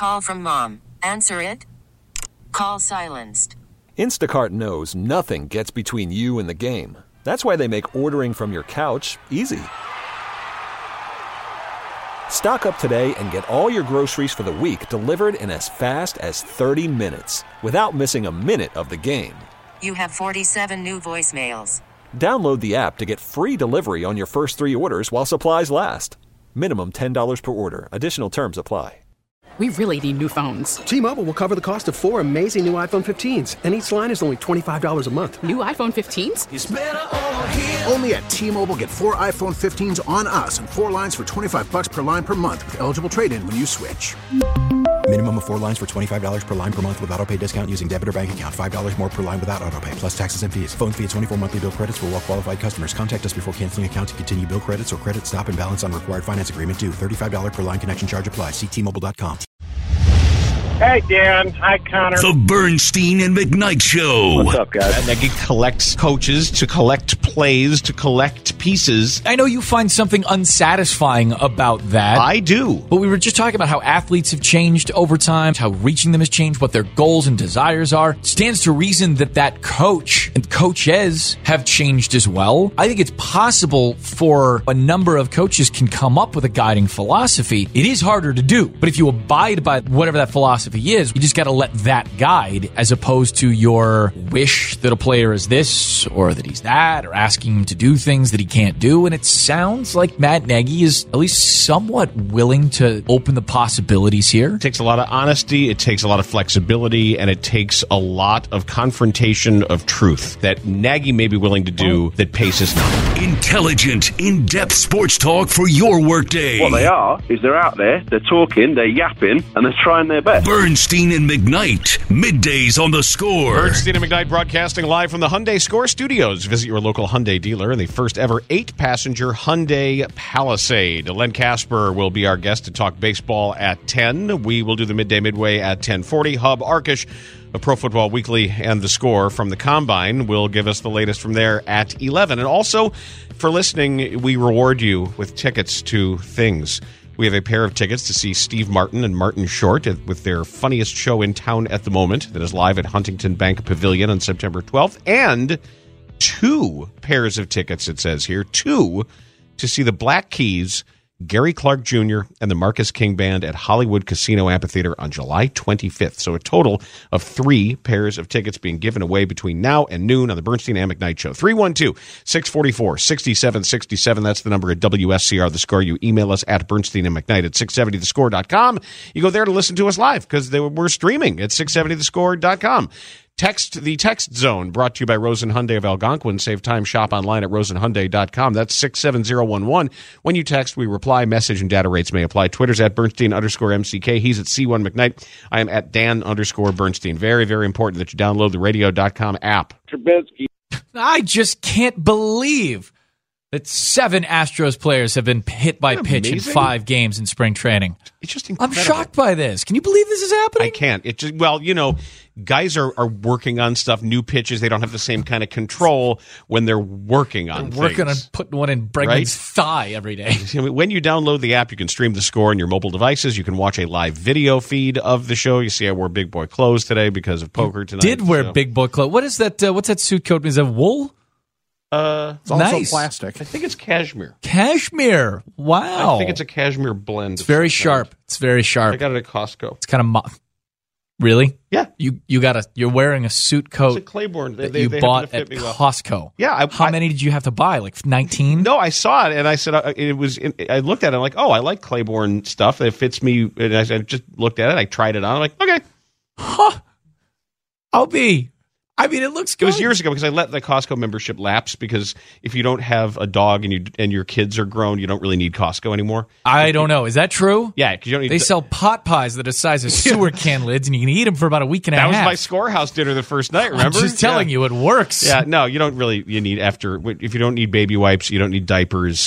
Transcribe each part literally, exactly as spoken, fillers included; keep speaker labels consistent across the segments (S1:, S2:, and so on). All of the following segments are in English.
S1: Call from mom. Answer it. Call silenced.
S2: Instacart knows nothing gets between you and the game. That's why they make ordering from your couch easy. Stock up today and get all your groceries for the week delivered in as fast as thirty minutes without missing a minute of the game.
S1: You have forty-seven new voicemails.
S2: Download the app to get free delivery on your first three orders while supplies last. Minimum ten dollars per order. Additional terms apply.
S3: We really need new phones.
S4: T-Mobile will cover the cost of four amazing new iPhone fifteens, and each line is only twenty-five dollars a month.
S3: New iPhone fifteens?
S5: It's better over here. Only at T-Mobile, get four iPhone fifteens on us and four lines for twenty-five bucks per line per month with eligible trade-in when you switch.
S6: Minimum of four lines for twenty-five dollars per line per month with autopay discount using debit or bank account. five dollars more per line without autopay, plus taxes and fees. Phone fee at twenty-four monthly bill credits for well-qualified customers. Contact us before canceling account to continue bill credits or credit stop and balance on required finance agreement due. thirty-five dollars per line connection charge applies. See T Mobile dot com.
S7: Hey, Dan. Hi, Connor.
S8: The Bernstein and McKnight Show.
S7: What's up, guys?
S9: Nagy collects coaches to collect plays, to collect pieces.
S10: I know you find something unsatisfying about that.
S9: I do.
S10: But we were just talking about how athletes have changed over time, how reaching them has changed, what their goals and desires are. It stands to reason that that coach and coaches have changed as well. I think it's possible for a number of coaches can come up with a guiding philosophy. It is harder to do. But if you abide by whatever that philosophy is, you just got to let that guide as opposed to your wish that a player is this or that he's that or asking him to do things that he can't do. And it sounds like Matt Nagy is at least somewhat willing to open the possibilities here.
S9: It takes a lot of honesty, it takes a lot of flexibility, and it takes a lot of confrontation of truth that Nagy may be willing to do that Pace is not.
S8: Intelligent, in-depth sports talk for your workday.
S7: What they are is they're out there, they're talking, they're yapping, and they're trying their best.
S8: Bernstein and McKnight, middays on the Score.
S9: Bernstein and McKnight broadcasting live from the Hyundai Score Studios. Visit your local Hyundai dealer in the first ever eight-passenger Hyundai Palisade. Len Casper will be our guest to talk baseball at ten. We will do the midday midway at ten forty. Hub Arkish of Pro Football Weekly and the Score from the Combine will give us the latest from there at eleven. And also, for listening, we reward you with tickets to things. We have a pair of tickets to see Steve Martin and Martin Short with their funniest show in town at the moment that is live at Huntington Bank Pavilion on September twelfth. And two pairs of tickets, it says here, two to see the Black Keys, Gary Clark Junior, and the Marcus King Band at Hollywood Casino Amphitheater on July twenty-fifth. So a total of three pairs of tickets being given away between now and noon on the Bernstein and McKnight Show. three one two, six four four, six seven six seven. That's the number at W S C R The Score. You email us at Bernstein and McKnight at six seventy the score dot com. You go there to listen to us live because we're streaming at six seventy the score dot com. Text the Text Zone, brought to you by Rosen Hyundai of Algonquin. Save time, shop online at rosen hyundai dot com. That's six seven zero one one. When you text, we reply. Message and data rates may apply. Twitter's at Bernstein underscore M C K. He's at C one McKnight. I am at Dan underscore Bernstein. Very, very important that you download the radio dot com app.
S7: Trubisky.
S10: I just can't believe that seven Astros players have been hit by pitch amazing? in five games in spring training.
S9: It's just incredible.
S10: I'm shocked by this. Can you believe this is happening?
S9: I can't. It just well, you know, guys are, are working on stuff, new pitches. They don't have the same kind of control when they're working on
S10: they're working
S9: things.
S10: on putting one in Bregman's right? thigh every day.
S9: When you download the app, you can stream the Score on your mobile devices. You can watch a live video feed of the show. You see I wore big boy clothes today because of poker tonight.
S10: Did wear
S9: so.
S10: big boy clothes. What is that? Uh, what's that suit coat? Is that wool?
S9: Uh,
S11: it's also
S10: nice.
S11: plastic.
S9: I think it's cashmere.
S10: Cashmere. Wow.
S9: I think it's a cashmere blend.
S10: It's very sharp. Kind. It's very sharp.
S9: I got it at Costco.
S10: It's kind of mo- really.
S9: Yeah.
S10: You you got a you're wearing a suit coat.
S9: It's a Claiborne
S10: that
S9: they,
S10: you
S9: they
S10: bought at
S9: well.
S10: Costco.
S9: Yeah. I,
S10: How
S9: I,
S10: many did you have to buy? Like nineteen?
S9: No, I saw it and I said uh, it was. I looked at it. I'm like, oh, I like Claiborne stuff. It fits me. And I, I just looked at it. I tried it on. I'm like, okay.
S10: Huh. I'll be. I mean, it looks good.
S9: It was years ago because I let the Costco membership lapse because if you don't have a dog and you and your kids are grown, you don't really need Costco anymore.
S10: I
S9: if
S10: don't
S9: you,
S10: know. Is that true?
S9: Yeah, because you don't need.
S10: They to, sell pot pies that are the size of sewer can lids, and you can eat them for about a week and a
S9: that
S10: half.
S9: That was my Scorehouse dinner the first night. Remember?
S10: I'm just telling
S9: yeah.
S10: you, it works.
S9: Yeah, no, you don't really. You need after if you don't need baby wipes, you don't need diapers.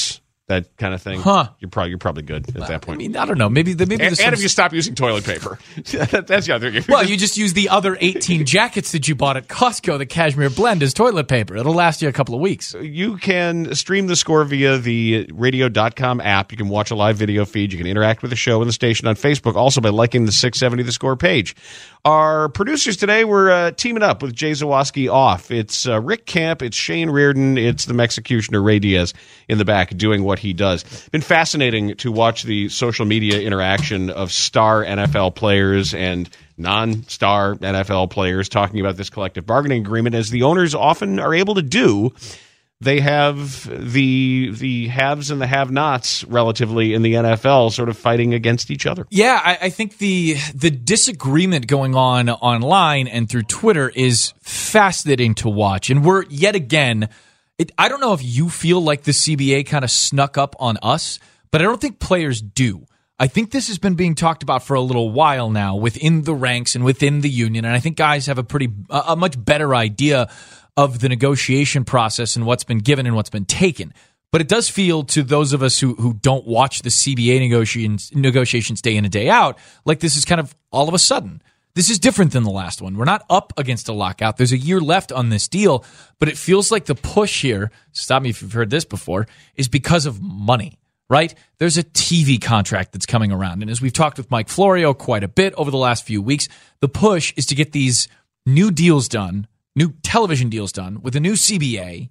S9: that kind of thing,
S10: huh?
S9: You're probably you're probably good at that point.
S10: I mean, I don't know. Maybe the maybe
S9: and,
S10: some...
S9: and if you stop using toilet paper, that's the other thing.
S10: Well, you just use the other eighteen jackets that you bought at Costco, the Cashmere Blend, as toilet paper. It'll last you a couple of weeks.
S9: You can stream the score via the radio dot com app. You can watch a live video feed. You can interact with the show and the station on Facebook, also by liking the six seventy The Score page. Our producers today were uh, teaming up with Jay Zawoski off. It's uh, Rick Camp, it's Shane Reardon, it's the Mexicutioner Ray Diaz in the back doing what he does. Been fascinating to watch the social media interaction of star N F L players and non-star N F L players talking about this collective bargaining agreement, as the owners often are able to do. They have the the haves and the have-nots relatively in the N F L sort of fighting against each other.
S10: Yeah, I, I think the the disagreement going on online and through Twitter is fascinating to watch. And we're yet again, it, I don't know if you feel like the C B A kind of snuck up on us, but I don't think players do. I think this has been being talked about for a little while now within the ranks and within the union, and I think guys have a pretty a, a much better idea of the negotiation process and what's been given and what's been taken. But it does feel to those of us who who don't watch the C B A negotiations negotiations day in and day out like this is kind of all of a sudden. This is different than the last one. We're not up against a lockout. There's a year left on this deal, but it feels like the push here, stop me if you've heard this before, is because of money, right? There's a T V contract that's coming around. And as we've talked with Mike Florio quite a bit over the last few weeks, the push is to get these new deals done, new television deals done with a new C B A,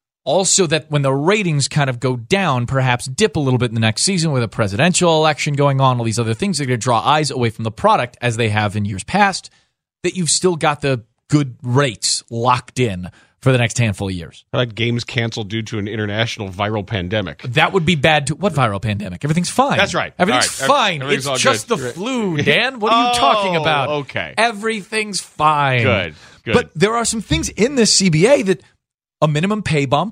S10: also that when the ratings kind of go down, perhaps dip a little bit in the next season with a presidential election going on, all these other things that are going to draw eyes away from the product as they have in years past, that you've still got the good rates locked in for the next handful of years.
S9: How about games canceled due to an international viral pandemic?
S10: That would be bad too. What viral pandemic? Everything's fine.
S9: That's right.
S10: Everything's
S9: right.
S10: fine.
S9: Everything's
S10: it's just
S9: good.
S10: the flu, Dan. What are you
S9: oh,
S10: talking about?
S9: Okay.
S10: Everything's fine.
S9: Good. Good.
S10: But there are some things in this C B A that a minimum pay bump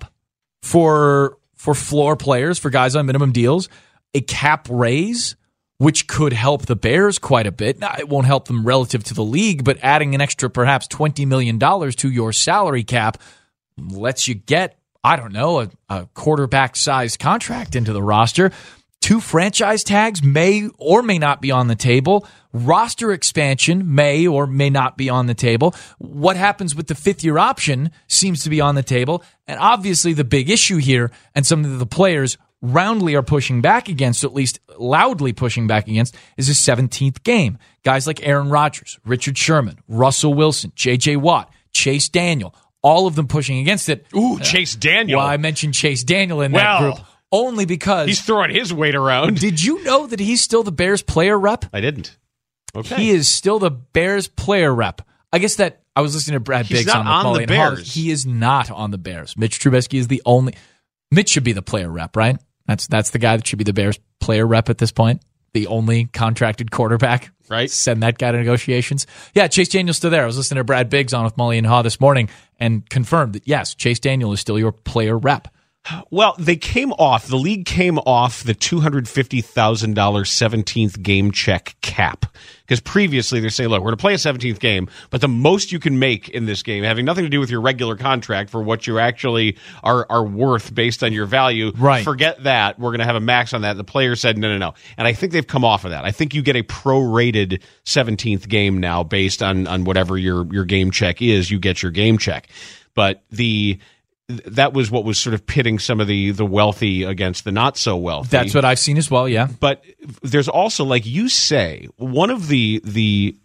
S10: for for floor players, for guys on minimum deals, a cap raise, which could help the Bears quite a bit. Now, it won't help them relative to the league, but adding an extra perhaps twenty million dollars to your salary cap lets you get, I don't know, a, a quarterback-sized contract into the roster. Two franchise tags may or may not be on the table. Roster expansion may or may not be on the table. What happens with the fifth-year option seems to be on the table. And obviously the big issue here, and something that the players roundly are pushing back against, or at least loudly pushing back against, is a seventeenth game. Guys like Aaron Rodgers, Richard Sherman, Russell Wilson, J J. Watt, Chase Daniel, all of them pushing against it.
S9: Ooh, Chase Daniel.
S10: Well, I mentioned Chase Daniel in
S9: well,
S10: that group only because
S9: he's throwing his weight around.
S10: Did you know that he's still the Bears player rep?
S9: I didn't. Okay.
S10: He is still the Bears player rep. I guess that I was listening to Brad
S9: he's
S10: Biggs
S9: not
S10: on
S9: on
S10: McCauley
S9: the
S10: and
S9: Bears.
S10: Hollis. He is not on the Bears. Mitch Trubisky is the only. Mitch should be the player rep, right? That's that's the guy that should be the Bears player rep at this point. The only contracted quarterback.
S9: Right.
S10: Send that guy to negotiations. Yeah, Chase Daniel's still there. I was listening to Brad Biggs on with Mully and Haw this morning and confirmed that, yes, Chase Daniel is still your player rep.
S9: Well, they came off, the league came off the two hundred fifty thousand dollars seventeenth game check cap. Because previously they're saying, look, we're going to play a seventeenth game, but the most you can make in this game, having nothing to do with your regular contract for what you actually are, are worth based on your value,
S10: right.
S9: Forget that. We're going to have a max on that. The player said, no, no, no. And I think they've come off of that. I think you get a prorated seventeenth game now based on, on whatever your, your game check is. You get your game check. But the... that was what was sort of pitting some of the, the wealthy against the not so wealthy.
S10: That's what I've seen as well, yeah.
S9: But there's also, like you say, one of the the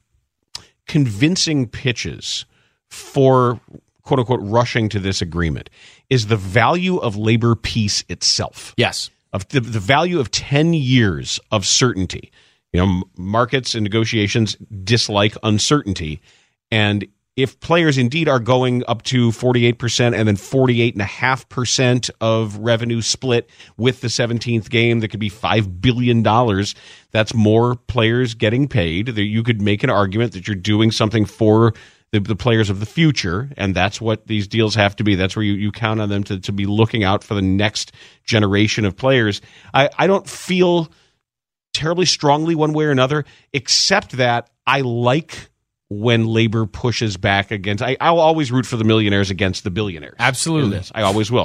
S9: convincing pitches for, quote unquote, rushing to this agreement is the value of labor peace itself.
S10: Yes.
S9: Of the, the value of ten years of certainty. You know, markets and negotiations dislike uncertainty. And if players indeed are going up to forty-eight percent and then forty-eight point five percent of revenue split with the seventeenth game, that could be five billion dollars. That's more players getting paid. You could make an argument that you're doing something for the, the players of the future, and that's what these deals have to be. That's where you, you count on them to, to be looking out for the next generation of players. I, I don't feel terribly strongly one way or another, except that I like when labor pushes back against, I, I'll always root for the millionaires against the billionaires.
S10: Absolutely.
S9: I always will.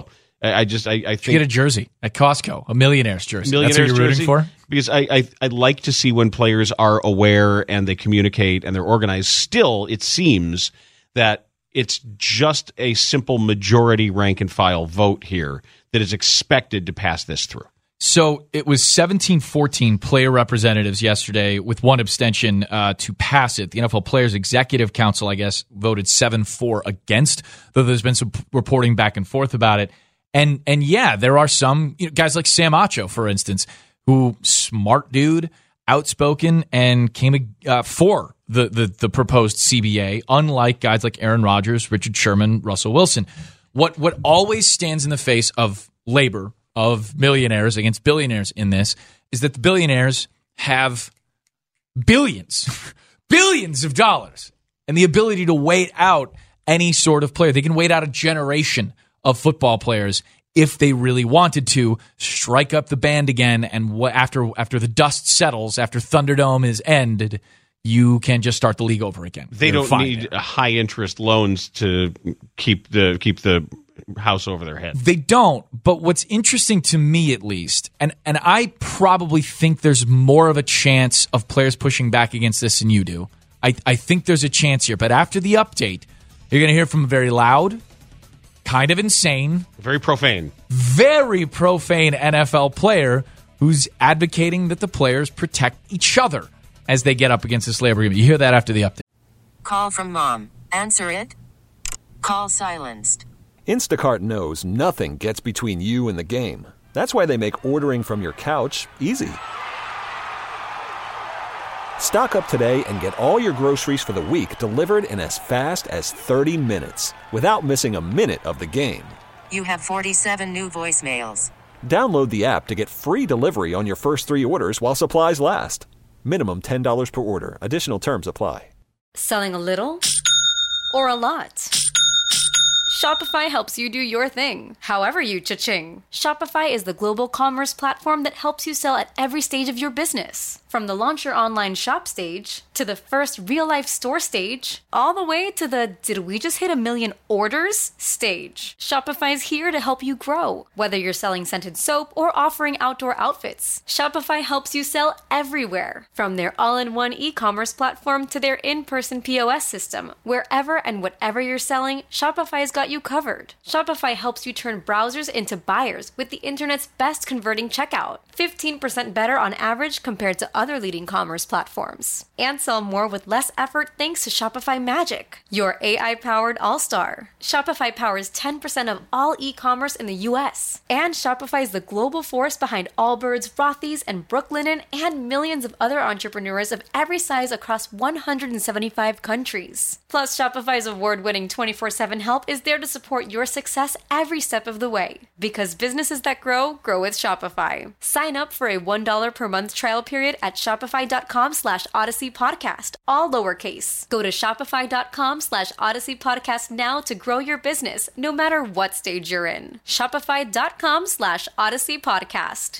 S9: I, I just I, I think
S10: you get a jersey at Costco, a Millionaire's jersey.
S9: Millionaire's
S10: That's what you're
S9: jersey,
S10: rooting for?
S9: Because I, I I like to see when players are aware and they communicate and they're organized. Still, it seems that it's just a simple majority rank and file vote here that is expected to pass this through.
S10: So it was seventeen fourteen player representatives yesterday with one abstention uh, to pass it. The N F L Players Executive Council, I guess, voted seven four against, though there's been some reporting back and forth about it. And and yeah, there are some you know, guys like Sam Acho, for instance, who smart dude, outspoken, and came uh, for the, the the proposed C B A, unlike guys like Aaron Rodgers, Richard Sherman, Russell Wilson. What what always stands in the face of labor, of millionaires against billionaires in this, is that the billionaires have billions, billions of dollars, and the ability to wait out any sort of player. They can wait out a generation of football players if they really wanted to, strike up the band again, and wh- after after the dust settles, after Thunderdome is ended, you can just start the league over again.
S9: They
S10: You're
S9: don't need high interest loans to keep the keep the house over their head.
S10: They don't. But what's interesting to me, at least, and and I probably think there's more of a chance of players pushing back against this than you do. I I think there's a chance here. But after the update, you're going to hear from a very loud, kind of insane,
S9: very profane,
S10: very profane N F L player who's advocating that the players protect each other as they get up against this labor agreement. You hear that after the update.
S1: Call from mom. Answer it. Call silenced.
S2: Instacart knows nothing gets between you and the game. That's why they make ordering from your couch easy. Stock up today and get all your groceries for the week delivered in as fast as thirty minutes without missing a minute of the game.
S1: You have forty-seven new voicemails.
S2: Download the app to get free delivery on your first three orders while supplies last. Minimum ten dollars per order. Additional terms apply.
S11: Selling a little or a lot? Shopify helps you do your thing, however you cha-ching. Shopify is the global commerce platform that helps you sell at every stage of your business. From the launch your online shop stage, to the first real-life store stage, all the way to the did we just hit a million orders stage. Shopify's here to help you grow. Whether you're selling scented soap or offering outdoor outfits, Shopify helps you sell everywhere. From their all-in-one e-commerce platform to their in-person P O S system, wherever and whatever you're selling, Shopify's got you covered. Shopify helps you turn browsers into buyers with the internet's best converting checkout. fifteen percent better on average compared to other leading commerce platforms. And sell more with less effort thanks to Shopify Magic, your A I-powered all-star. Shopify powers ten percent of all e-commerce in the U S. And Shopify is the global force behind Allbirds, Rothy's, and Brooklinen, and millions of other entrepreneurs of every size across one hundred seventy-five countries. Plus, Shopify's award-winning twenty-four seven help is there to support your success every step of the way. Because businesses that grow, grow with Shopify. Sign up for a one dollar per month trial period at shopify.com slash Odyssey Podcast, all lowercase. Go to shopify.com slash Odyssey Podcast now to grow your business, no matter what stage you're in. Shopify.com slash Odyssey Podcast.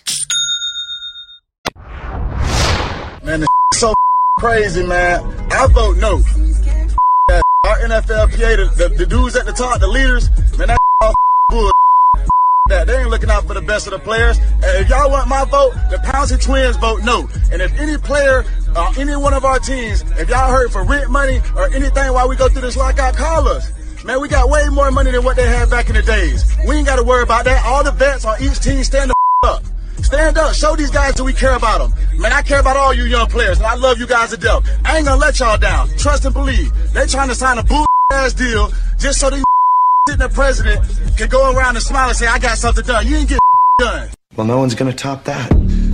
S12: Man, this so crazy, man. I vote no. Our N F L P A, the, the, the dudes at the top, the leaders, man, that all bull. That they ain't looking out for the best of the players. And if y'all want my vote, the Pouncey Twins vote no. And if any player, uh, any one of our teams, if y'all hurt for rent money or anything while we go through this lockout, call us. Man, we got way more money than what they had back in the days. We ain't got to worry about that. All the vets on each team stand the up. Stand up. Show these guys that we care about them. Man, I care about all you young players, and I love you guys to death. I ain't gonna let y'all down. Trust and believe. They trying to sign a bull ass deal just so these sitting the president can go around and smile and say, I got something done. You ain't get done.
S13: Well, no one's gonna top that.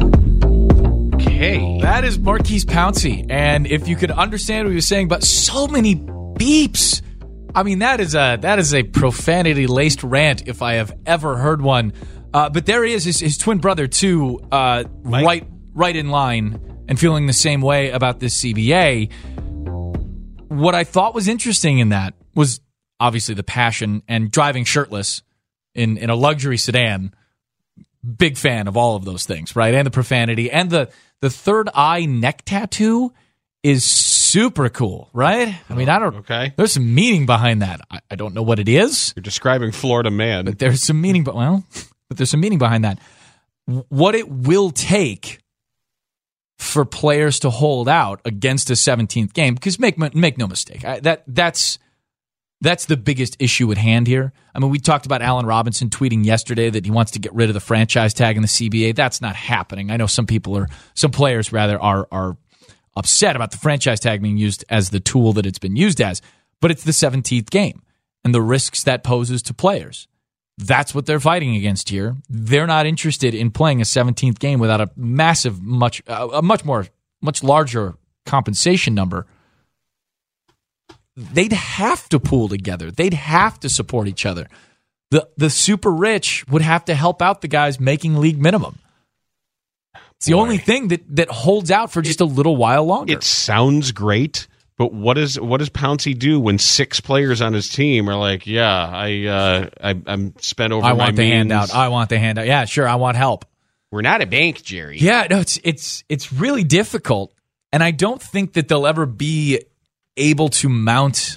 S10: Okay. That is Maurkice Pouncey. And if you could understand what he was saying, but so many beeps. I mean, that is a that is a profanity-laced rant if I have ever heard one. Uh, but there he is, his, his twin brother, too, uh, right right in line and feeling the same way about this C B A. What I thought was interesting in that was obviously the passion and driving shirtless in, in a luxury sedan. Big fan of all of those things, right? And the profanity and the, the third eye neck tattoo is super cool, right? I mean, I don't.
S9: Okay.
S10: There's some meaning behind that. I, I don't know what it is.
S9: You're describing Florida man,
S10: but there's some meaning. But well, but there's some meaning behind that. What it will take for players to hold out against a seventeenth game, because make make no mistake, I, that that's that's the biggest issue at hand here. I mean, we talked about Allen Robinson tweeting yesterday that he wants to get rid of the franchise tag in the C B A. That's not happening. I know some people are, some players rather, are are. upset about the franchise tag being used as the tool that it's been used as, but it's the seventeenth game and the risks that poses to players. That's what they're fighting against here. They're not interested in playing a seventeenth game without a massive, much, uh, a much more, much larger compensation number. They'd have to pool together. They'd have to support each other. The the super rich would have to help out the guys making league minimum. It's the Boy. only thing that, that holds out for just it, a little while longer.
S9: It sounds great, but what is what does Pouncey do when six players on his team are like, yeah, I uh, I I'm spent over
S10: I
S9: my
S10: want the
S9: means.
S10: handout. I want the handout. Yeah, sure, I want help.
S9: We're not a bank, Jerry.
S10: Yeah, no, it's it's it's really difficult, and I don't think that they'll ever be able to mount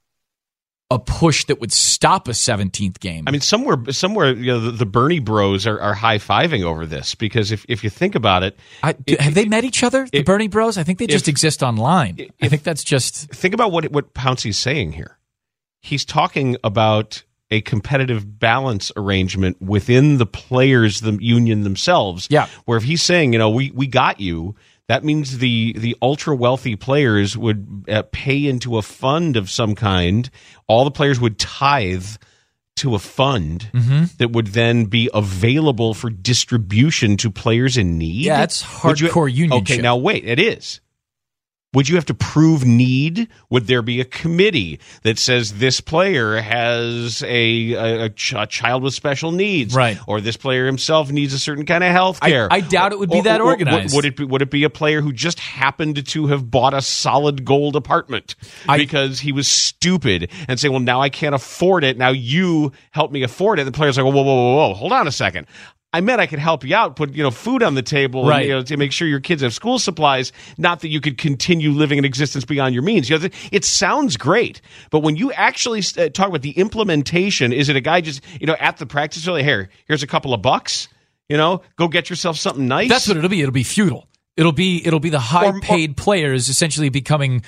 S10: a push that would stop a seventeenth game.
S9: I mean, somewhere, somewhere, you know, the, the Bernie Bros are, are high fiving over this, because if, if you think about it,
S10: I, do,
S9: it
S10: have they met each other? The it, Bernie Bros? I think they just if, exist online. If, I think that's just
S9: think about what what Pouncey's saying here. He's talking about a competitive balance arrangement within the players, the union themselves.
S10: Yeah,
S9: where if he's saying, you know, we we got you. That means the, the ultra-wealthy players would uh, pay into a fund of some kind. All the players would tithe to a fund
S10: mm-hmm.
S9: that would then be available for distribution to players in need.
S10: Yeah, it's hardcore
S9: you,
S10: unionship.
S9: Okay, now wait, it is. Would you have to prove need? Would there be a committee that says this player has a, a, a, ch- a child with special needs,
S10: right?
S9: Or this player himself needs a certain kind of health care?
S10: I, I doubt it would be
S9: or,
S10: that
S9: or,
S10: organized.
S9: Or, would it be, would it be a player who just happened to have bought a solid gold apartment
S10: I,
S9: because he was stupid and say, well, now I can't afford it. Now you help me afford it. And the player's like, whoa, whoa, whoa, whoa, whoa, hold on a second. I meant I could help you out, put you know food on the table,
S10: right.
S9: and, you know, to make sure your kids have school supplies. Not that you could continue living an existence beyond your means. You know, it sounds great, but when you actually talk about the implementation, is it a guy just you know at the practice really? Here, here's a couple of bucks. You know, go get yourself something nice.
S10: That's what it'll be. It'll be feudal. It'll be it'll be the high paid players essentially becoming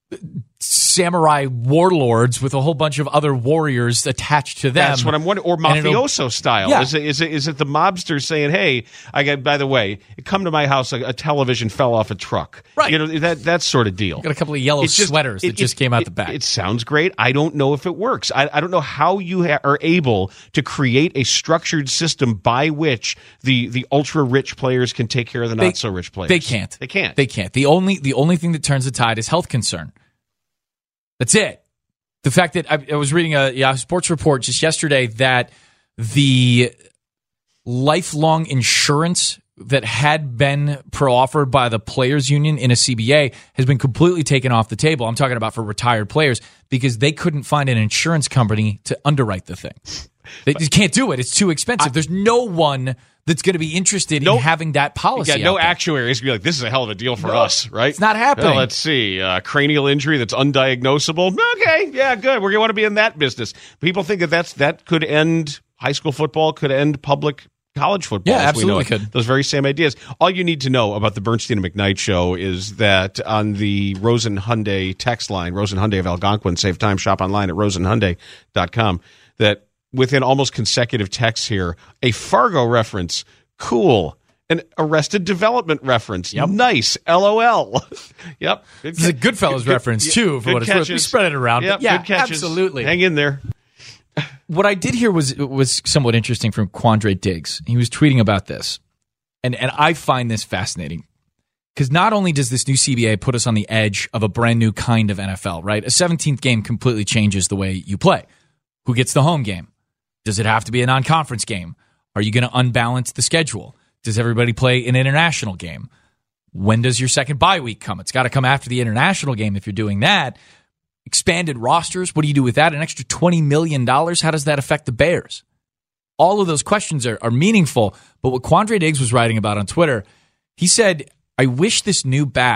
S10: samurai warlords with a whole bunch of other warriors attached to them.
S9: That's what I'm wondering. Or mafioso style.
S10: Yeah.
S9: Is it, is it is it the mobster saying, "Hey, I got by the way, come to my house. A, a television fell off a truck."
S10: Right.
S9: You know that that sort of deal.
S10: Got a couple of yellow just, sweaters that it, just came out
S9: it,
S10: the back.
S9: It sounds great. I don't know if it works. I, I don't know how you ha- are able to create a structured system by which the the ultra rich players can take care of the not so rich players.
S10: They can't.
S9: They can't.
S10: They can't. The only the only thing that turns the tide is health concern. That's it. The fact that I, I was reading a yeah, sports report just yesterday that the lifelong insurance that had been pro-offered by the players union in a C B A has been completely taken off the table. I'm talking about for retired players because they couldn't find an insurance company to underwrite the thing. They just can't do it. It's too expensive. I, There's no one that's going to be interested
S9: no,
S10: in having that policy.
S9: Yeah, no
S10: out there.
S9: actuary is going to be like, this is a hell of a deal for
S10: no,
S9: us, right?
S10: It's not happening.
S9: Well, let's see. Uh, cranial injury that's undiagnosable. Okay, yeah, good. We're going to want to be in that business. People think that that's, that could end high school football, could end public college football.
S10: Yeah,
S9: as we know
S10: absolutely
S9: it.
S10: could.
S9: Those very same ideas. All you need to know about the Bernstein and McKnight show is that on the Rosen Hyundai text line, Rosen Hyundai of Algonquin, save time, shop online at rosen hyundai dot com, that within almost consecutive texts here, a Fargo reference, cool. An Arrested Development reference,
S10: yep.
S9: Nice, LOL. Yep.
S10: This is a Goodfellas good, reference, good, too, for what it's worth. We spread it around.
S9: Yep,
S10: yeah,
S9: good catches.
S10: Absolutely.
S9: Hang in there.
S10: What I did here was was somewhat interesting from Quandre Diggs. He was tweeting about this, and, and I find this fascinating. Because not only does this new C B A put us on the edge of a brand new kind of N F L, right? A seventeenth game completely changes the way you play. Who gets the home game? Does it have to be a non-conference game? Are you going to unbalance the schedule? Does everybody play an international game? When does your second bye week come? It's got to come after the international game if you're doing that. Expanded rosters, what do you do with that? An extra twenty million dollars? How does that affect the Bears? All of those questions are, are meaningful, but what Quandre Diggs was writing about on Twitter, he said, I wish this new batch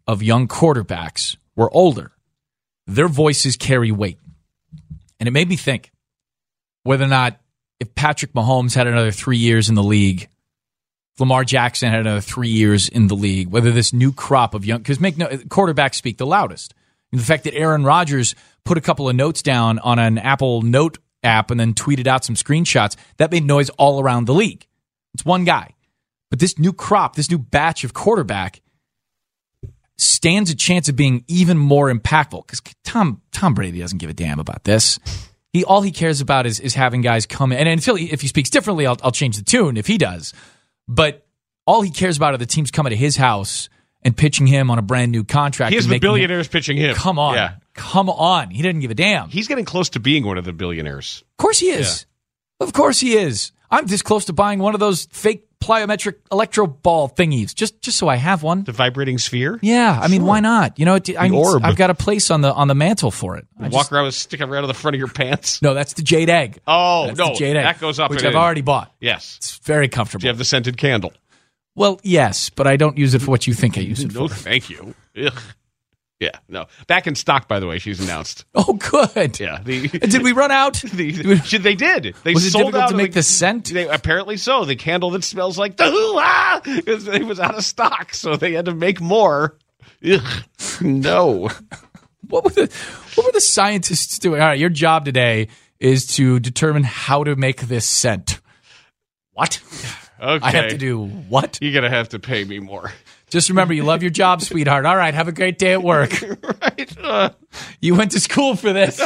S10: of young quarterbacks were older, their voices carry weight. And it made me think whether or not if Patrick Mahomes had another three years in the league, if Lamar Jackson had another three years in the league, whether this new crop of young, because make no, quarterbacks speak the loudest. And the fact that Aaron Rodgers put a couple of notes down on an Apple Note app and then tweeted out some screenshots, that made noise all around the league. It's one guy. But this new crop, this new batch of quarterback stands a chance of being even more impactful because Tom Tom Brady doesn't give a damn about this. He all he cares about is is having guys come in. And until he, if he speaks differently, I'll, I'll change the tune if he does. But all he cares about are the teams coming to his house and pitching him on a brand new contract.
S9: He has the billionaires him, pitching him.
S10: Come on.
S9: Yeah.
S10: Come on. He didn't give a damn.
S9: He's getting close to being one of the billionaires.
S10: Of course he is. Yeah. Of course he is. I'm this close to buying one of those fake plyometric electro ball thingies, just just so I have one.
S9: The vibrating sphere?
S10: Yeah, I mean,
S9: sure.
S10: Why not? You know, I,
S9: orb.
S10: I've got a place on the on the mantle for it. I
S9: Walk
S10: just,
S9: around with stick around to the front of your pants?
S10: No, that's the Jade Egg.
S9: Oh,
S10: that's
S9: no,
S10: the Jade Egg,
S9: that goes up
S10: which
S9: and
S10: I've
S9: in.
S10: already bought.
S9: Yes.
S10: It's very comfortable.
S9: Do you have the scented candle?
S10: Well, yes, but I don't use it for what you think I use it
S9: no,
S10: for.
S9: No, thank you. Ugh. Yeah, no. Back in stock, by the way, she's announced.
S10: Oh, good.
S9: Yeah. The,
S10: did we run out?
S9: The, they did. They
S10: was it
S9: sold
S10: difficult
S9: out
S10: to make
S9: the,
S10: the scent?
S9: They, apparently so. The candle that smells like the hoo-ah! It was out of stock, so they had to make more. Ugh. No.
S10: What were the What were the scientists doing? All right, your job today is to determine how to make this scent. What?
S9: Okay.
S10: I have to do what?
S9: You're going to have to pay me more.
S10: Just remember, you love your job, sweetheart. All right, have a great day at work.
S9: Right. Uh,
S10: you went to school for this.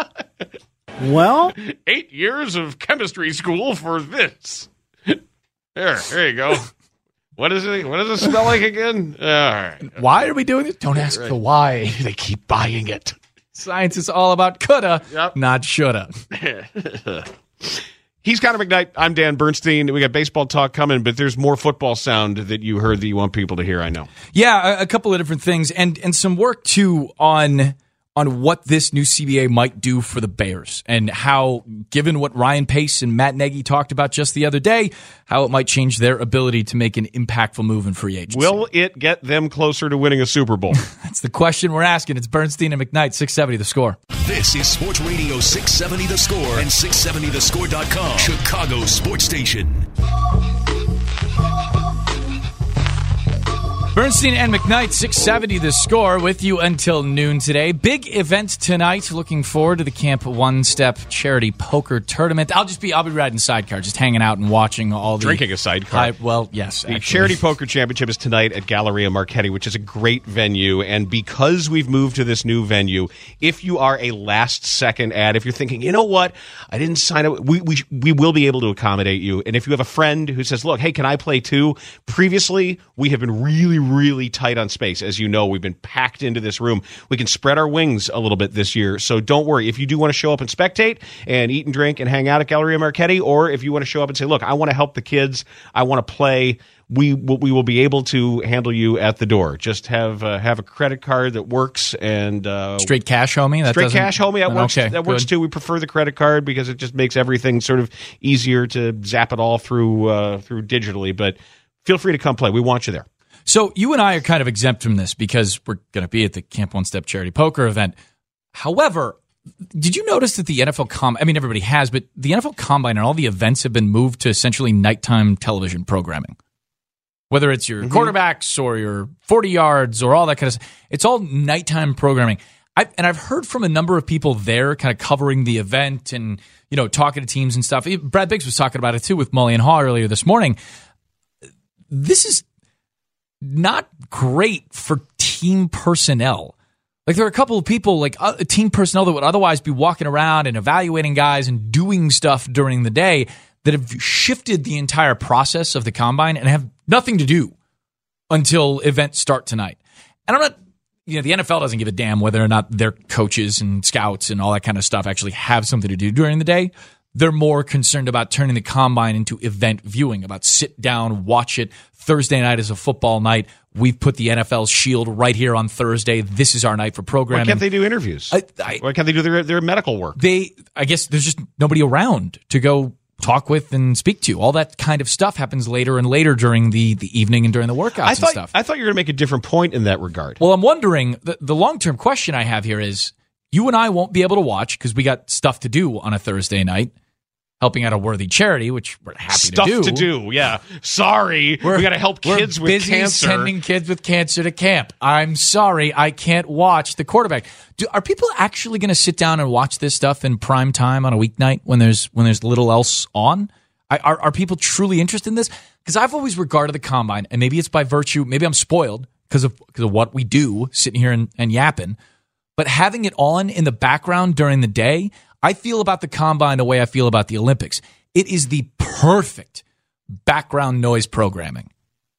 S13: Well,
S9: eight years of chemistry school for this. There, there you go. What is it? What does it smell like again? All right.
S10: Why are we doing this? Don't ask right. the why.
S9: They keep buying it.
S10: Science is all about coulda,
S9: yep.
S10: not shoulda.
S9: He's Connor McKnight. I'm Dan Bernstein. We got baseball talk coming, but there's more football sound that you heard that you want people to hear, I know.
S10: Yeah, a, a couple of different things, and and some work, too, on on what this new C B A might do for the Bears and how, given what Ryan Pace and Matt Nagy talked about just the other day, how it might change their ability to make an impactful move in free agency.
S9: Will it get them closer to winning a Super Bowl?
S10: That's the question we're asking. It's Bernstein and McKnight, six seventy The Score.
S8: This is Sports Radio six seventy The Score and six seventy the score dot com, Chicago's sports station.
S10: Bernstein and McKnight, six seventy The Score, with you until noon today. Big event tonight. Looking forward to the Camp One Step Charity Poker Tournament. I'll just be I'll be riding sidecar, just hanging out and watching all the
S9: drinking a sidecar.
S10: High, well, yes,
S9: the
S10: actually.
S9: Charity Poker Championship is tonight at Galleria Marchetti, which is a great venue. And because we've moved to this new venue, if you are a last second ad, if you're thinking, you know what, I didn't sign up, we we we will be able to accommodate you. And if you have a friend who says, look, hey, can I play too? Previously, we have been really. really tight on space. As you know, we've been packed into this room. We can spread our wings a little bit this year, so don't worry. If you do want to show up and spectate and eat and drink and hang out at Galleria Marchetti, or if you want to show up and say, look, I want to help the kids, I want to play, we will, we will be able to handle you at the door. Just have uh, have a credit card that works and uh,
S10: straight cash, homie. That
S9: straight cash, homie. That works.
S10: Okay,
S9: that works
S10: good.
S9: too. We prefer the credit card because it just makes everything sort of easier to zap it all through uh, through digitally. But feel free to come play. We want you there.
S10: So you and I are kind of exempt from this because we're going to be at the Camp One Step Charity Poker event. However, did you notice that the N F L Combine, I mean, everybody has, but the N F L Combine and all the events have been moved to essentially nighttime television programming? Whether it's your mm-hmm. quarterbacks or your forty yards or all that kind of stuff, it's all nighttime programming. I, and I've heard from a number of people there kind of covering the event and, you know, talking to teams and stuff. Brad Biggs was talking about it too with Mully and Haw earlier this morning. This is not great for team personnel. Like, there are a couple of people, like uh, team personnel that would otherwise be walking around and evaluating guys and doing stuff during the day that have shifted the entire process of the combine and have nothing to do until events start tonight. And I'm not, you know, the N F L doesn't give a damn whether or not their coaches and scouts and all that kind of stuff actually have something to do during the day. They're more concerned about turning the combine into event viewing, about sit down, watch it. Thursday night is a football night. We've put the N F L's shield right here on Thursday. This is our night for programming.
S9: Why can't they do interviews? I, I, Why can't they do their, their medical work?
S10: They, I guess there's just nobody around to go talk with and speak to. All that kind of stuff happens later and later during the, the evening and during the workouts
S9: I thought,
S10: and stuff.
S9: I thought you were going to make a different point in that regard.
S10: Well, I'm wondering, the, the long-term question I have here is, you and I won't be able to watch because we got stuff to do on a Thursday night, helping out a worthy charity, which we're happy
S9: Stuff
S10: to do.
S9: to do, yeah. Sorry,
S10: we're,
S9: we got to help kids
S10: we're
S9: with
S10: busy
S9: cancer.
S10: Sending kids with cancer to camp. I'm sorry, I can't watch the quarterback. Do, are people actually going to sit down and watch this stuff in prime time on a weeknight when there's when there's little else on? I, are are people truly interested in this? Because I've always regarded the combine, and maybe it's by virtue, maybe I'm spoiled because of because of what we do, sitting here and, and yapping. But having it on in the background during the day, I feel about the combine the way I feel about the Olympics. It is the perfect background noise programming.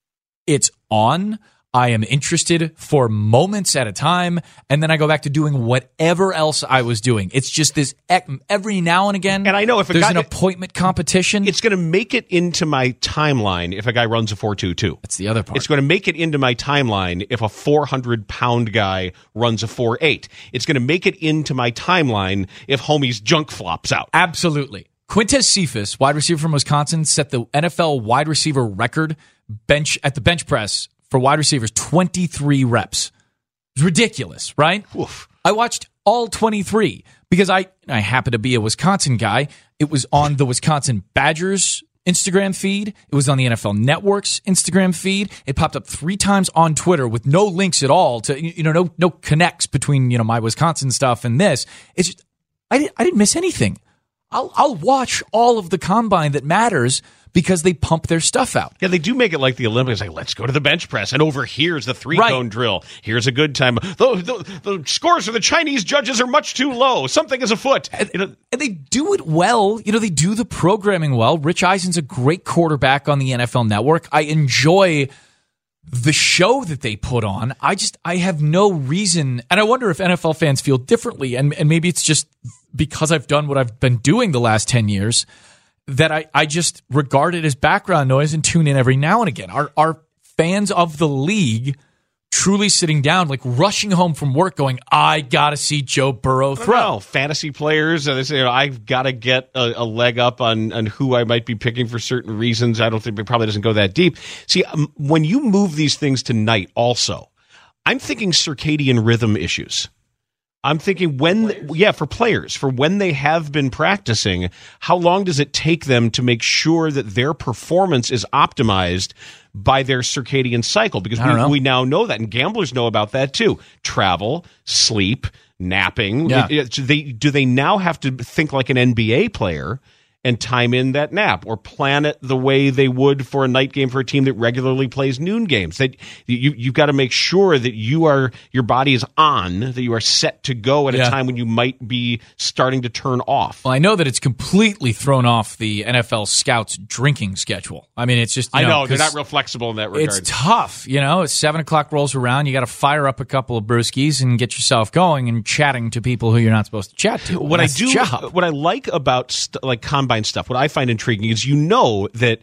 S10: It's on. I am interested for moments at a time, and then I go back to doing whatever else I was doing. It's just this every now and again.
S9: And I know if a
S10: there's
S9: guy,
S10: an appointment competition,
S9: it's going to make it into my timeline if a guy runs a four two two.
S10: That's the other part.
S9: It's going to make it into my timeline if a four hundred pound guy runs a four eight. It's going to make it into my timeline if homie's junk flops out.
S10: Absolutely. Quintez Cephas, wide receiver from Wisconsin, set the N F L wide receiver record bench at the bench press for wide receivers, twenty-three reps. It's ridiculous, right?
S9: Oof.
S10: I watched all twenty-three because I, I happen to be a Wisconsin guy. It was on the Wisconsin Badgers Instagram feed. It was on the N F L Network's Instagram feed. It popped up three times on Twitter with no links at all to, you know, no no connects between, you know, my Wisconsin stuff and this. It's just, I didn't, I didn't miss anything. I'll I'll watch all of the combine that matters because they pump their stuff out.
S9: Yeah, they do make it like the Olympics. Like, let's go to the bench press, and over here's the three-cone
S10: Right. drill.
S9: Here's a good time. The, the, the scores for the Chinese judges are much too low. Something is afoot.
S10: And,
S9: you know,
S10: and they do it well. You know, they do the programming well. Rich Eisen's a great quarterback on the N F L Network. I enjoy the show that they put on. I just, I have no reason, and I wonder if N F L fans feel differently, and, and maybe it's just because I've done what I've been doing the last ten years, that I, I just regard it as background noise and tune in every now and again. Are, are fans of the league truly sitting down, like rushing home from work going, I got to see Joe Burrow throw?
S9: No, fantasy players, uh, they say, you know, I've got to get a, a leg up on, on who I might be picking for certain reasons. I don't think it probably doesn't go that deep. See, um, when you move these things to night also, I'm thinking circadian rhythm issues. I'm thinking when, yeah, for players, for when they have been practicing, how long does it take them to make sure that their performance is optimized by their circadian cycle? Because we, we now know that, and gamblers know about that too. Travel, sleep, napping.
S10: Yeah.
S9: It, it, they, do they now have to think like an N B A player and time in that nap, or plan it the way they would for a night game for a team that regularly plays noon games? That you, you've got to make sure that you are, your body is on, that you are set to go at
S10: Yeah.
S9: a time when you might be starting to turn off.
S10: Well, I know that it's completely thrown off the N F L scouts' drinking schedule. I mean, it's just, you
S9: I know, they're
S10: 'cause
S9: not real flexible in that regard.
S10: It's tough, you know. It's seven o'clock rolls around. You got to fire up a couple of brewskis and get yourself going and chatting to people who you're not supposed to chat to.
S9: What
S10: That's
S9: I do,
S10: the job.
S9: what I like about st- like combine stuff, what I find intriguing is, you know, that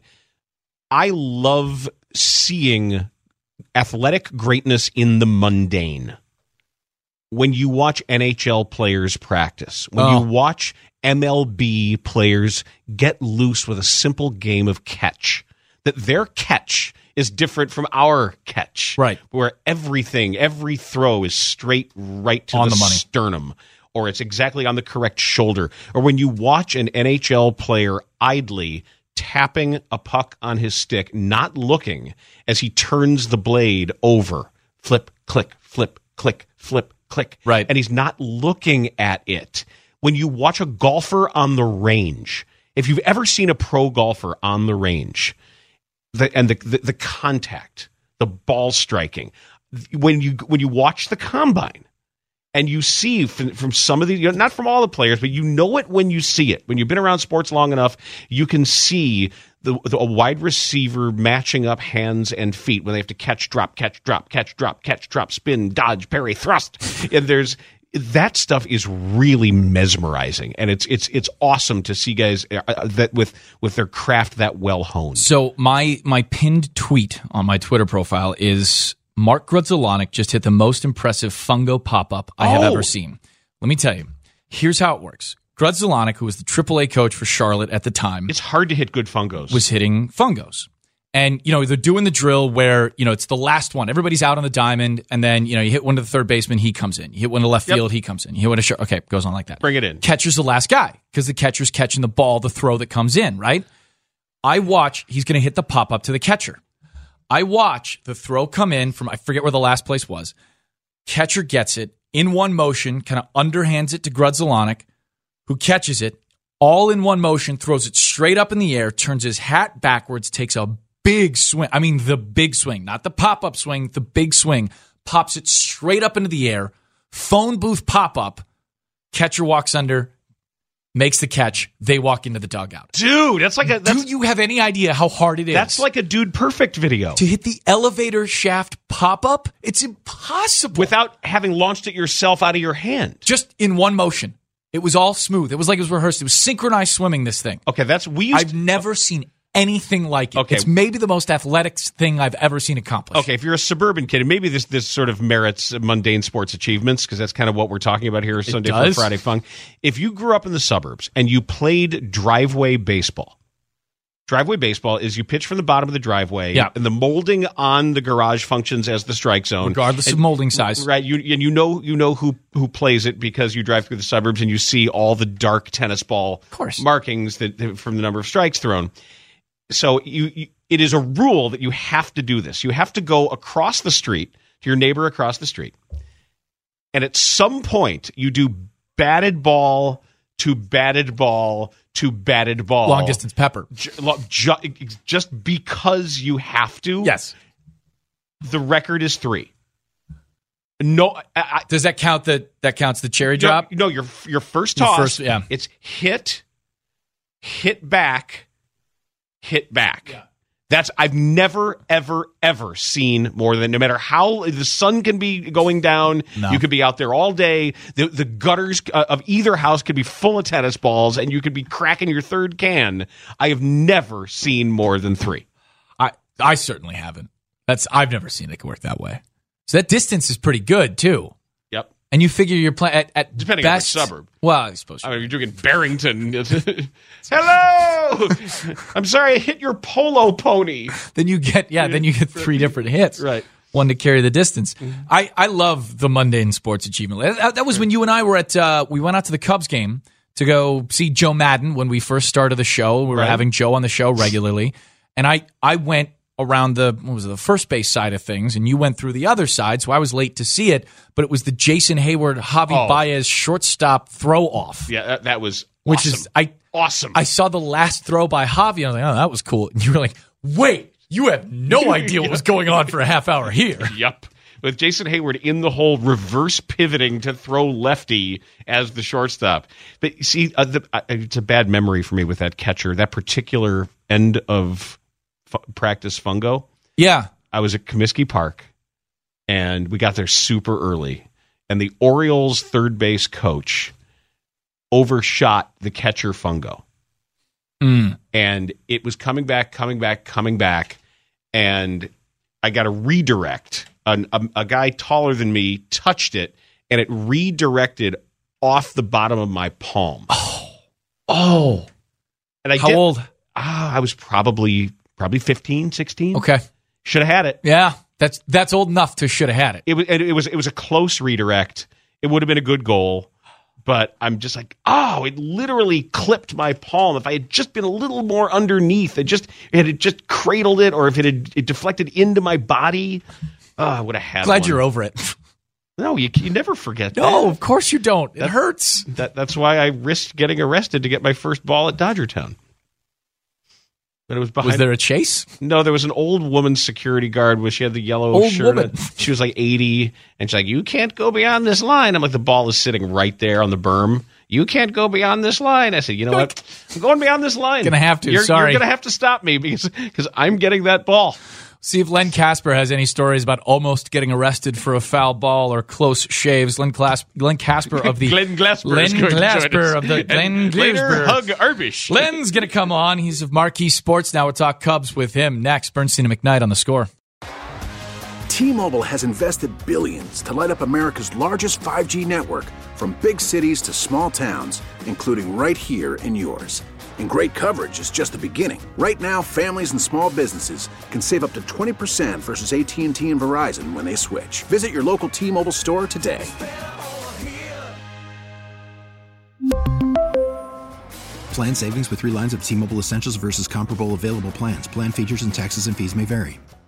S9: I love seeing athletic greatness in the mundane. When you watch N H L players practice, when
S10: Oh.
S9: you watch M L B players get loose with a simple game of catch, that their catch is different from our catch.
S10: Right.
S9: Where everything, every throw is straight right to
S10: On
S9: the,
S10: the money.
S9: sternum, or it's exactly on the correct shoulder. Or when you watch an N H L player idly tapping a puck on his stick, not looking, as he turns the blade over, flip, click, flip, click, flip, click.
S10: Right.
S9: And he's not looking at it. When you watch a golfer on the range, if you've ever seen a pro golfer on the range, the, and the, the the contact, the ball striking, when you when you watch the combine, and you see from, from some of the, you know, not from all the players, but you know it when you see it. When you've been around sports long enough, you can see the, the a wide receiver matching up hands and feet when they have to catch, drop, catch, drop, catch, drop, catch, drop, spin, dodge, parry, thrust. And there's that stuff is really mesmerizing, and it's it's it's awesome to see guys uh, that with with their craft that well honed.
S10: So my my pinned tweet on my Twitter profile is Mark Grudzielanek just hit the most impressive fungo pop-up I have
S9: Oh.
S10: ever seen. Let me tell you, here's how it works. Grudzielanek, who was the triple A coach for Charlotte at the time,
S9: It's hard to hit good fungos.
S10: was hitting fungos. And, you know, they're doing the drill where, you know, it's the last one. Everybody's out on the diamond, and then, you know, you hit one to the third baseman, he comes in. You hit one to left
S9: Yep.
S10: field, he comes in. You hit one to short. Okay, goes on like that.
S9: Bring it in.
S10: Catcher's the last guy because the catcher's catching the ball, the throw that comes in, right? I watch, he's going to hit the pop-up to the catcher. I watch the throw come in from, I forget where the last place was. Catcher gets it in one motion, kind of underhands it to Grudzielanek, who catches it all in one motion, throws it straight up in the air, turns his hat backwards, takes a big swing. I mean, the big swing, not the pop-up swing, the big swing. Pops it straight up into the air. Phone booth pop-up. Catcher walks under, makes the catch. They walk into the dugout.
S9: Dude, that's like a... That's,
S10: Do you have any idea how hard it is?
S9: That's like a Dude Perfect video.
S10: To hit the elevator shaft pop-up? It's impossible.
S9: Without having launched it yourself out of your hand.
S10: Just in one motion. It was all smooth. It was like it was rehearsed. It was synchronized swimming, this thing.
S9: Okay, that's... we. Used
S10: I've
S9: to,
S10: never seen anything like it.
S9: Okay.
S10: It's maybe the most athletic thing I've ever seen accomplished.
S9: Okay, if you're a suburban kid, and maybe this this sort of merits mundane sports achievements, because that's kind of what we're talking about here, Sunday Fun, Friday Fun. If you grew up in the suburbs and you played driveway baseball, driveway baseball is you pitch from the bottom of the driveway,
S10: yeah.
S9: and the molding on the garage functions as the strike zone,
S10: regardless
S9: and,
S10: of molding size.
S9: Right, you and you know you know who who plays it because you drive through the suburbs and you see all the dark tennis ball
S10: of course.
S9: markings that from the number of strikes thrown. So you, you, it is a rule that you have to do this. You have to go across the street to your neighbor across the street, and at some point you do batted ball to batted ball to batted ball.
S10: Long distance pepper.
S9: Just, just because you have to.
S10: Yes.
S9: The record is three. No, I, I,
S10: does that count? The that counts the cherry drop?
S9: No, your your first toss.
S10: Your first, yeah.
S9: It's hit, hit back. Hit back. Yeah. That's I've never, ever, ever seen more than, no matter how the sun can be going down,
S10: no.
S9: you could be out there all day. The, the gutters of either house could be full of tennis balls, and you could be cracking your third can. I have never seen more than three.
S10: I I certainly haven't. That's I've never seen it work that way. So that distance is pretty good too.
S9: Yep.
S10: And you figure you're playing at, at
S9: depending
S10: best,
S9: on which suburb.
S10: Well, I suppose.
S9: I mean, you're doing Barrington. Hello. I'm sorry, I hit your polo pony.
S10: Then you get yeah. Then you get three different hits.
S9: Right.
S10: One to carry the distance. Mm-hmm. I, I love the mundane sports achievement. That, that was when you and I were at. Uh, we went out to the Cubs game to go see Joe Madden when we first started the show. We were
S9: right.
S10: having Joe on the show regularly, and I I went around the what was it, the first base side of things, and you went through the other side, so I was late to see it, but it was the Jason Hayward, Javi
S9: oh.
S10: Baez shortstop throw off.
S9: Yeah, that, that was
S10: which
S9: awesome.
S10: is I
S9: awesome.
S10: I saw the last throw by Javi, and I was like, oh, that was cool. And you were like, wait, you have no idea what was going on for a half hour here.
S9: Yep. With Jason Hayward in the hole, reverse pivoting to throw lefty as the shortstop. But see, uh, the, uh, it's a bad memory for me with that catcher, that particular end of f- practice fungo.
S10: Yeah.
S9: I was at Comiskey Park, and we got there super early, and the Orioles third base coach overshot the catcher fungo.
S10: Mm.
S9: And it was coming back, coming back, coming back, and I got a redirect. An, a, a guy taller than me touched it, and it redirected off the bottom of my palm.
S10: Oh. Oh.
S9: And I
S10: How
S9: did,
S10: old?
S9: Ah, I was probably probably fifteen, sixteen.
S10: Okay.
S9: Should have had it.
S10: Yeah, that's that's old enough to should have had it.
S9: It was, it was it was a close redirect. It would have been a good goal, but I'm just like, oh, it literally clipped my palm. If I had just been a little more underneath, it just it had just cradled it, or if it had it deflected into my body, oh, I would have had.
S10: Glad
S9: one.
S10: you're over it.
S9: No, you you never forget.
S10: No,
S9: that.
S10: of course you don't. It
S9: that,
S10: hurts.
S9: That that's why I risked getting arrested to get my first ball at Dodgertown. But it was behind.
S10: Was there a chase?
S9: No, there was an old woman security guard where she had the yellow
S10: old
S9: shirt.
S10: Woman.
S9: She was like eighty, and she's like, "You can't go beyond this line." I'm like, "The ball is sitting right there on the berm. You can't go beyond this line." I said, "You know what? I'm going beyond this line.
S10: Gonna have to.
S9: You're,
S10: Sorry,
S9: you're gonna have to stop me because because I'm getting that ball."
S10: See if Len Casper has any stories about almost getting arrested for a foul ball or close shaves. Len, Clas- Glenn Casper of the
S9: Glenn Glasper
S10: Len
S9: is going
S10: Glasper
S9: to join us.
S10: of the Glenn
S9: Later,
S10: Glasper.
S9: hug Arbish.
S10: Len's gonna come on. He's of Marquee Sports. Now we'll talk Cubs with him next. Bernstein and McKnight on The Score.
S5: T-Mobile has invested billions to light up America's largest five G network, from big cities to small towns, including right here in yours. And great coverage is just the beginning. Right now, families and small businesses can save up to twenty percent versus A T and T and Verizon when they switch. Visit your local T-Mobile store today.
S6: Plan savings with three lines of T-Mobile Essentials versus comparable available plans. Plan features and taxes and fees may vary.